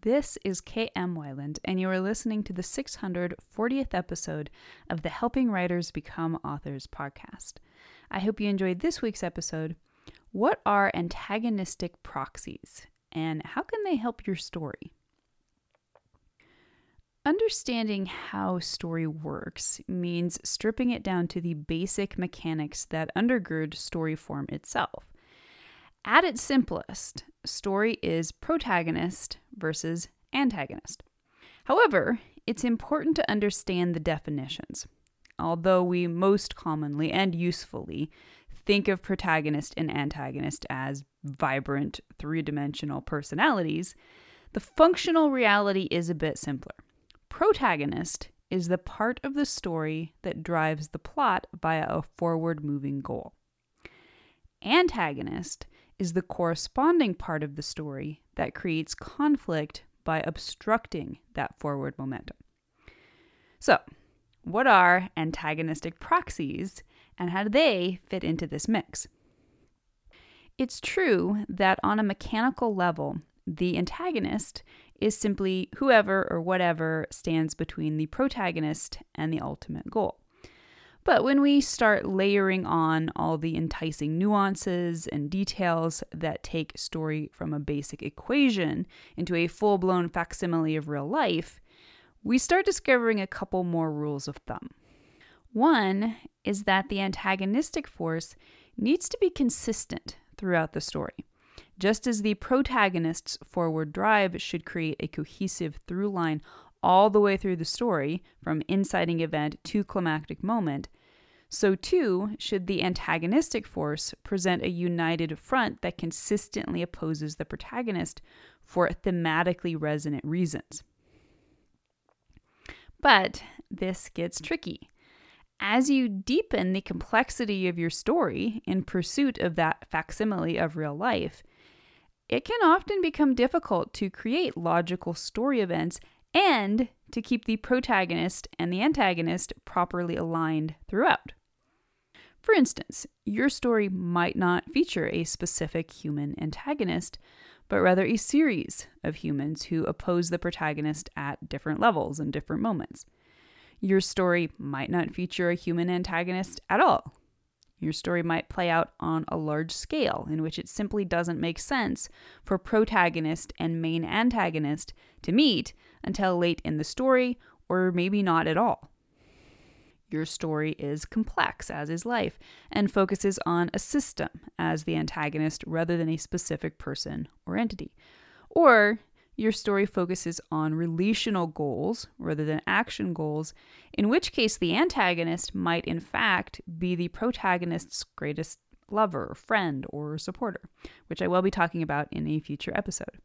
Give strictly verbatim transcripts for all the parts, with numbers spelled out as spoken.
This is K M Weiland, and you are listening to the six hundred fortieth episode of the Helping Writers Become Authors podcast. I hope you enjoyed this week's episode. What are antagonistic proxies, and how can they help your story? Understanding how story works means stripping it down to the basic mechanics that undergird story form itself. At its simplest, story is protagonist versus antagonist. However, it's important to understand the definitions. Although we most commonly and usefully think of protagonist and antagonist as vibrant, three-dimensional personalities, the functional reality is a bit simpler. Protagonist is the part of the story that drives the plot via a forward-moving goal. Antagonist is the corresponding part of the story that creates conflict by obstructing that forward momentum. So, what are antagonistic proxies, and how do they fit into this mix? It's true that on a mechanical level, the antagonist is simply whoever or whatever stands between the protagonist and the ultimate goal. But when we start layering on all the enticing nuances and details that take story from a basic equation into a full-blown facsimile of real life, we start discovering a couple more rules of thumb. One is that the antagonistic force needs to be consistent throughout the story. Just as the protagonist's forward drive should create a cohesive through line all the way through the story, from inciting event to climactic moment, so too should the antagonistic force present a united front that consistently opposes the protagonist for thematically resonant reasons. But this gets tricky. As you deepen the complexity of your story in pursuit of that facsimile of real life, it can often become difficult to create logical story events and to keep the protagonist and the antagonist properly aligned throughout. For instance, your story might not feature a specific human antagonist, but rather a series of humans who oppose the protagonist at different levels and different moments. Your story might not feature a human antagonist at all. Your story might play out on a large scale in which it simply doesn't make sense for protagonist and main antagonist to meet until late in the story, or maybe not at all. Your story is complex, as is life, and focuses on a system as the antagonist rather than a specific person or entity. Or your story focuses on relational goals rather than action goals, in which case the antagonist might in fact be the protagonist's greatest lover, friend, or supporter, which I will be talking about in a future episode.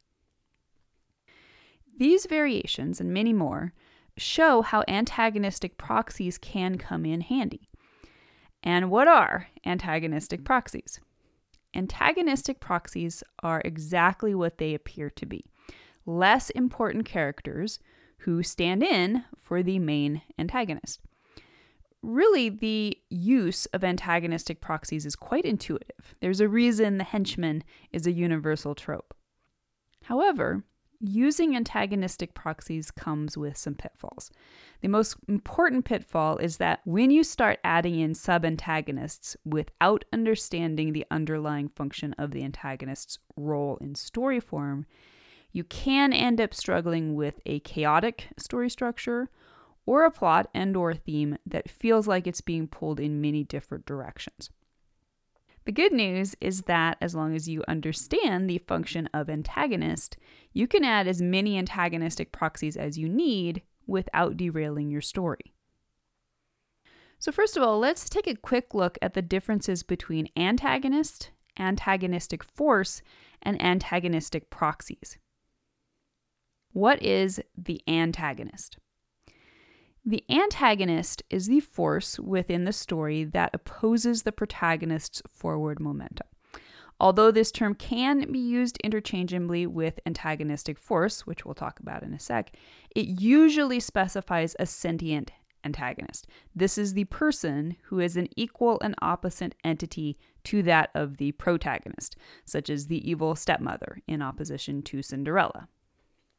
These variations, and many more, show how antagonistic proxies can come in handy. And what are antagonistic proxies? Antagonistic proxies are exactly what they appear to be. Less important characters who stand in for the main antagonist. Really, the use of antagonistic proxies is quite intuitive. There's a reason the henchman is a universal trope. However, using antagonistic proxies comes with some pitfalls. The most important pitfall is that when you start adding in sub-antagonists without understanding the underlying function of the antagonist's role in story form, you can end up struggling with a chaotic story structure or a plot and or theme that feels like it's being pulled in many different directions. The good news is that as long as you understand the function of antagonist, you can add as many antagonistic proxies as you need without derailing your story. So first of all, let's take a quick look at the differences between antagonist, antagonistic force, and antagonistic proxies. What is the antagonist? The antagonist is the force within the story that opposes the protagonist's forward momentum. Although this term can be used interchangeably with antagonistic force, which we'll talk about in a sec, it usually specifies a sentient antagonist. This is the person who is an equal and opposite entity to that of the protagonist, such as the evil stepmother in opposition to Cinderella.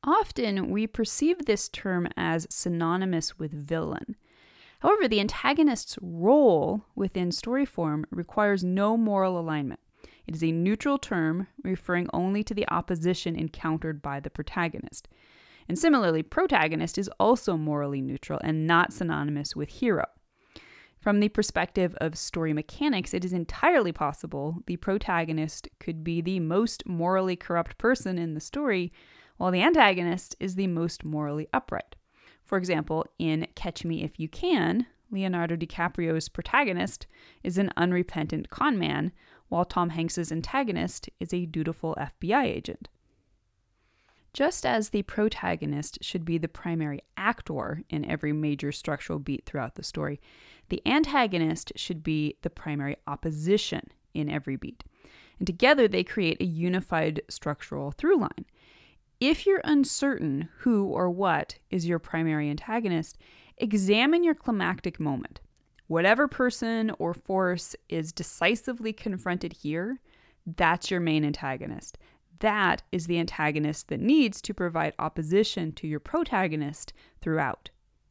Often, we perceive this term as synonymous with villain. However, the antagonist's role within story form requires no moral alignment. It is a neutral term referring only to the opposition encountered by the protagonist. And similarly, protagonist is also morally neutral and not synonymous with hero. From the perspective of story mechanics, it is entirely possible the protagonist could be the most morally corrupt person in the story, while the antagonist is the most morally upright. For example, in Catch Me If You Can, Leonardo DiCaprio's protagonist is an unrepentant con man, while Tom Hanks's antagonist is a dutiful F B I agent. Just as the protagonist should be the primary actor in every major structural beat throughout the story, the antagonist should be the primary opposition in every beat. And together they create a unified structural through line. If you're uncertain who or what is your primary antagonist, examine your climactic moment. Whatever person or force is decisively confronted here, that's your main antagonist. That is the antagonist that needs to provide opposition to your protagonist throughout.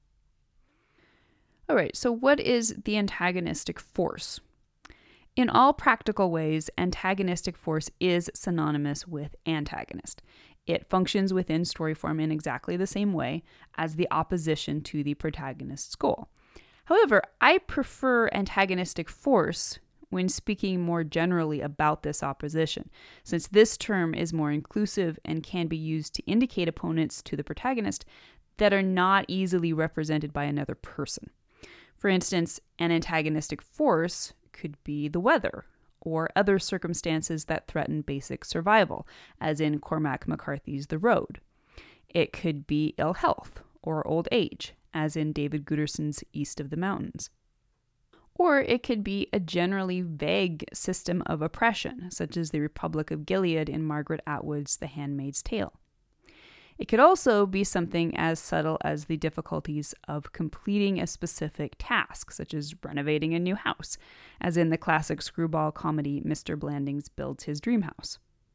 All right, so what is the antagonistic force? In all practical ways, antagonistic force is synonymous with antagonist. It functions within story form in exactly the same way as the opposition to the protagonist's goal. However, I prefer antagonistic force when speaking more generally about this opposition, since this term is more inclusive and can be used to indicate opponents to the protagonist that are not easily represented by another person. For instance, an antagonistic force could be the weather or other circumstances that threaten basic survival, as in Cormac McCarthy's The Road. It could be ill health or old age, as in David Guterson's East of the Mountains. Or it could be a generally vague system of oppression, such as the Republic of Gilead in Margaret Atwood's The Handmaid's Tale. It could also be something as subtle as the difficulties of completing a specific task, such as renovating a new house, as in the classic screwball comedy Mister Blandings Builds His Dream House.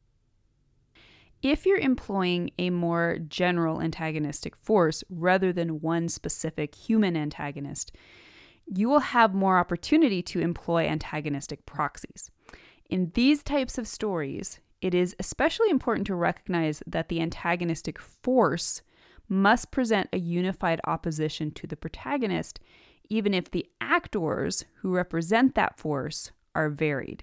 If you're employing a more general antagonistic force rather than one specific human antagonist, you will have more opportunity to employ antagonistic proxies. In these types of stories, it is especially important to recognize that the antagonistic force must present a unified opposition to the protagonist, even if the actors who represent that force are varied.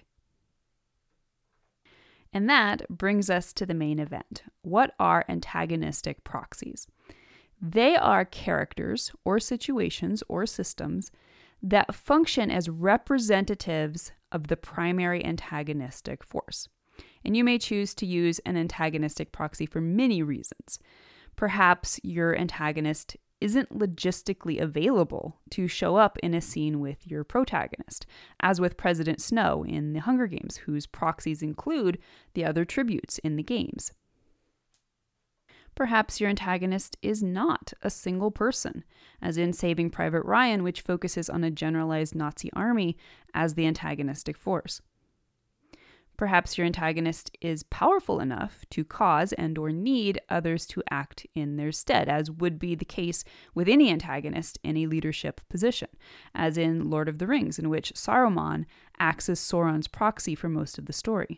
And that brings us to the main event. What are antagonistic proxies? They are characters or situations or systems that function as representatives of the primary antagonistic force. And you may choose to use an antagonistic proxy for many reasons. Perhaps your antagonist isn't logistically available to show up in a scene with your protagonist, as with President Snow in The Hunger Games, whose proxies include the other tributes in the games. Perhaps your antagonist is not a single person, as in Saving Private Ryan, which focuses on a generalized Nazi army as the antagonistic force. Perhaps your antagonist is powerful enough to cause and or need others to act in their stead, as would be the case with any antagonist in a leadership position, as in Lord of the Rings, in which Saruman acts as Sauron's proxy for most of the story.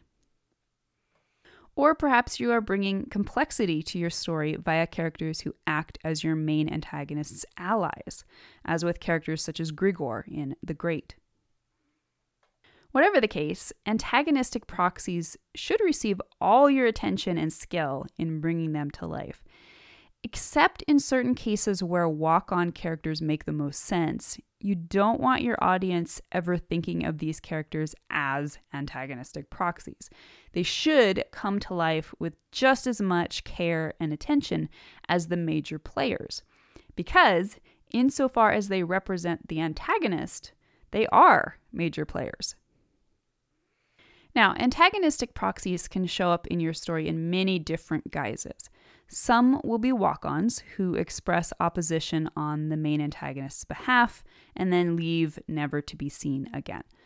Or perhaps you are bringing complexity to your story via characters who act as your main antagonist's allies, as with characters such as Grigor in The Great. Whatever the case, antagonistic proxies should receive all your attention and skill in bringing them to life. Except in certain cases where walk-on characters make the most sense, you don't want your audience ever thinking of these characters as antagonistic proxies. They should come to life with just as much care and attention as the major players, because insofar as they represent the antagonist, they are major players. Now, antagonistic proxies can show up in your story in many different guises. Some will be walk-ons who express opposition on the main antagonist's behalf and then leave never to be seen again.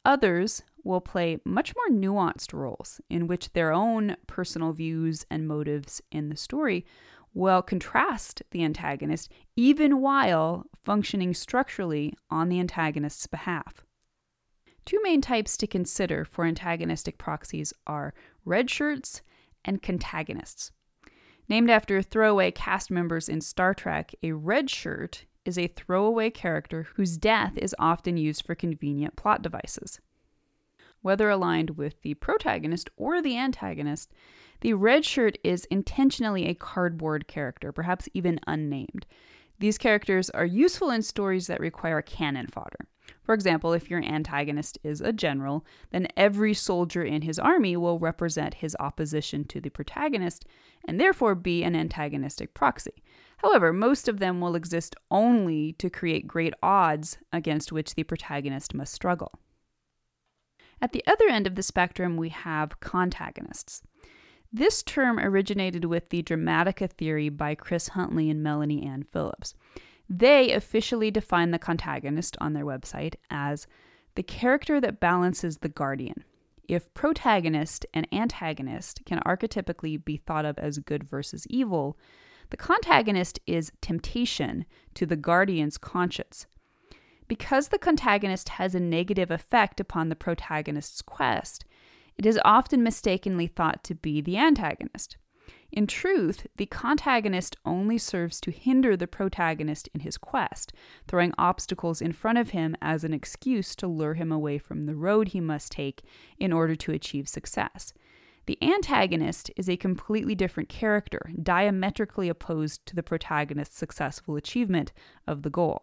others will play much more nuanced roles in which their own personal views and motives in the story will contrast the antagonist, even while functioning structurally on the antagonist's behalf. Two main types to consider for antagonistic proxies are red shirts and contagonists. Named after throwaway cast members in Star Trek, a red shirt is a throwaway character whose death is often used for convenient plot devices. Whether aligned with the protagonist or the antagonist, the red shirt is intentionally a cardboard character, perhaps even unnamed. These characters are useful in stories that require cannon fodder. For example, if your antagonist is a general, then every soldier in his army will represent his opposition to the protagonist and therefore be an antagonistic proxy. However, most of them will exist only to create great odds against which the protagonist must struggle. At the other end of the spectrum, we have contagonists. This term originated with the Dramatica theory by Chris Huntley and Melanie Ann Phillips. They officially define the contagonist on their website as the character that balances the guardian. If protagonist and antagonist can archetypically be thought of as good versus evil, the contagonist is temptation to the guardian's conscience. Because the contagonist has a negative effect upon the protagonist's quest, it is often mistakenly thought to be the antagonist. In truth, the contagonist only serves to hinder the protagonist in his quest, throwing obstacles in front of him as an excuse to lure him away from the road he must take in order to achieve success. The antagonist is a completely different character, diametrically opposed to the protagonist's successful achievement of the goal.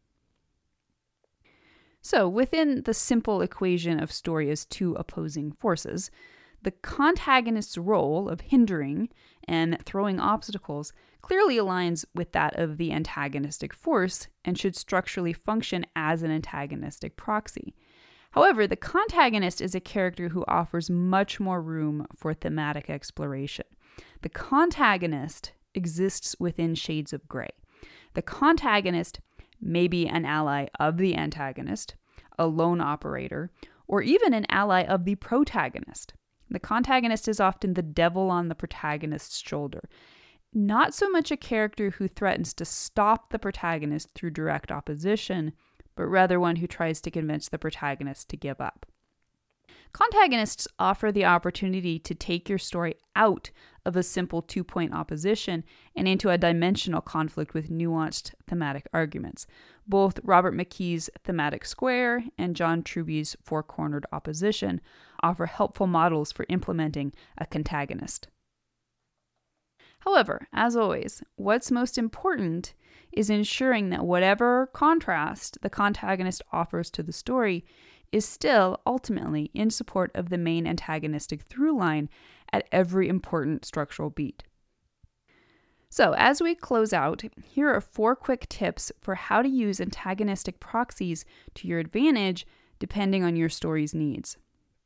So, within the simple equation of story as two opposing forces, the contagonist's role of hindering and throwing obstacles clearly aligns with that of the antagonistic force and should structurally function as an antagonistic proxy. However, the contagonist is a character who offers much more room for thematic exploration. The contagonist exists within shades of gray. The contagonist may be an ally of the antagonist, a lone operator, or even an ally of the protagonist. The contagonist is often the devil on the protagonist's shoulder, not so much a character who threatens to stop the protagonist through direct opposition, but rather one who tries to convince the protagonist to give up. Contagonists offer the opportunity to take your story out of a simple two-point opposition and into a dimensional conflict with nuanced thematic arguments. Both Robert McKee's thematic square and John Truby's four-cornered opposition offer helpful models for implementing a contagonist. However, as always, what's most important is ensuring that whatever contrast the contagonist offers to the story is still ultimately in support of the main antagonistic through line at every important structural beat. So, as we close out, here are four quick tips for how to use antagonistic proxies to your advantage depending on your story's needs.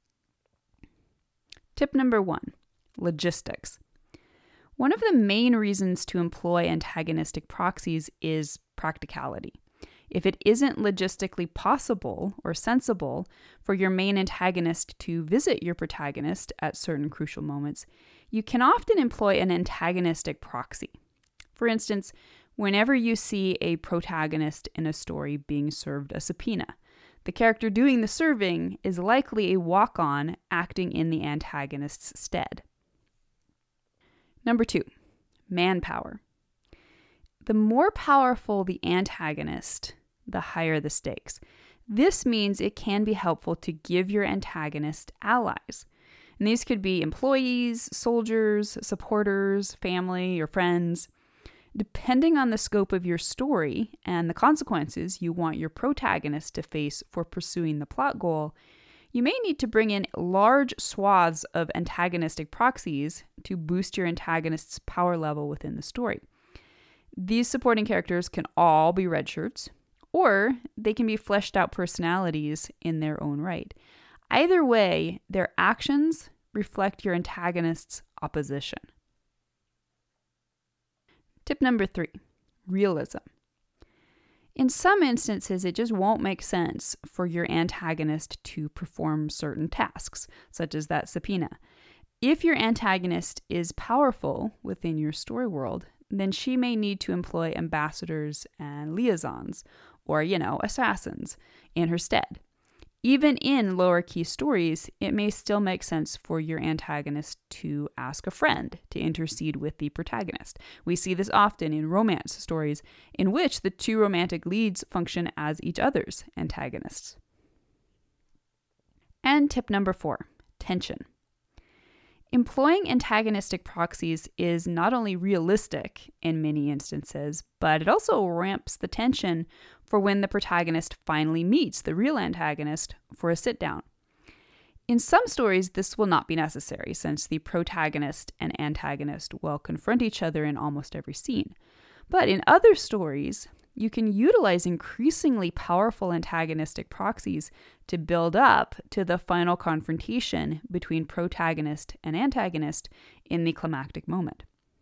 Tip number one, logistics. One of the main reasons to employ antagonistic proxies is practicality. If it isn't logistically possible or sensible for your main antagonist to visit your protagonist at certain crucial moments, you can often employ an antagonistic proxy. For instance, whenever you see a protagonist in a story being served a subpoena, the character doing the serving is likely a walk-on acting in the antagonist's stead. Number two, manpower. The more powerful the antagonist, the higher the stakes. This means it can be helpful to give your antagonist allies. And these could be employees, soldiers, supporters, family, or friends. Depending on the scope of your story and the consequences you want your protagonist to face for pursuing the plot goal, you may need to bring in large swaths of antagonistic proxies to boost your antagonist's power level within the story. These supporting characters can all be red shirts, or they can be fleshed out personalities in their own right. Either way, their actions reflect your antagonist's opposition. Tip number three, realism. In some instances, it just won't make sense for your antagonist to perform certain tasks, such as that subpoena. If your antagonist is powerful within your story world, then she may need to employ ambassadors and liaisons, or, you know, assassins, in her stead. Even in lower key stories, it may still make sense for your antagonist to ask a friend to intercede with the protagonist. We see this often in romance stories in which the two romantic leads function as each other's antagonists. And tip number four, tension. Employing antagonistic proxies is not only realistic in many instances, but it also ramps the tension for when the protagonist finally meets the real antagonist for a sit-down. In some stories, this will not be necessary, since the protagonist and antagonist will confront each other in almost every scene. But in other stories, you can utilize increasingly powerful antagonistic proxies to build up to the final confrontation between protagonist and antagonist in the climactic moment.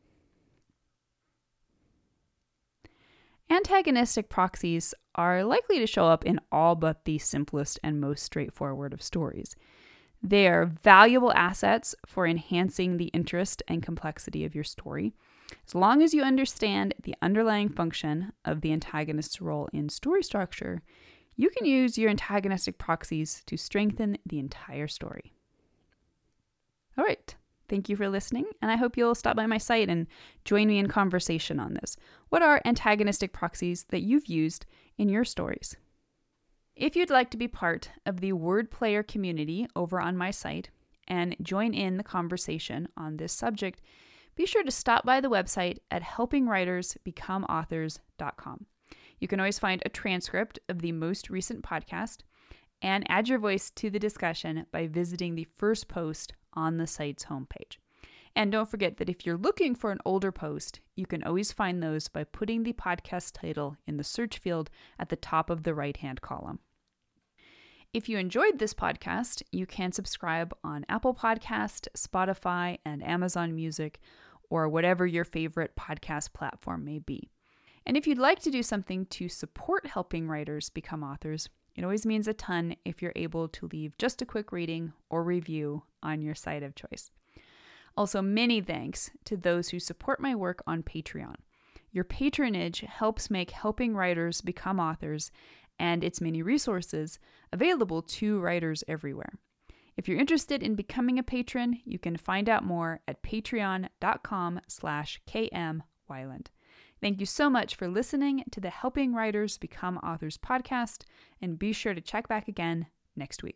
Antagonistic proxies are likely to show up in all but the simplest and most straightforward of stories. They are valuable assets for enhancing the interest and complexity of your story. As long as you understand the underlying function of the antagonist's role in story structure, you can use your antagonistic proxies to strengthen the entire story. All right. Thank you for listening, and I hope you'll stop by my site and join me in conversation on this. What are antagonistic proxies that you've used in your stories? If you'd like to be part of the word player community over on my site and join in the conversation on this subject, be sure to stop by the website at helping writers become authors dot com. You can always find a transcript of the most recent podcast and add your voice to the discussion by visiting the first post on the site's homepage. And don't forget that if you're looking for an older post, you can always find those by putting the podcast title in the search field at the top of the right-hand column. If you enjoyed this podcast, you can subscribe on Apple Podcast, Spotify, and Amazon Music, or whatever your favorite podcast platform may be. And if you'd like to do something to support helping writers become authors, it always means a ton if you're able to leave just a quick rating or review on your site of choice. Also, many thanks to those who support my work on Patreon. Your patronage helps make helping writers become authors and its many resources available to writers everywhere. If you're interested in becoming a patron, you can find out more at patreon.com slash kmwyland. Thank you so much for listening to the Helping Writers Become Authors podcast, and be sure to check back again next week.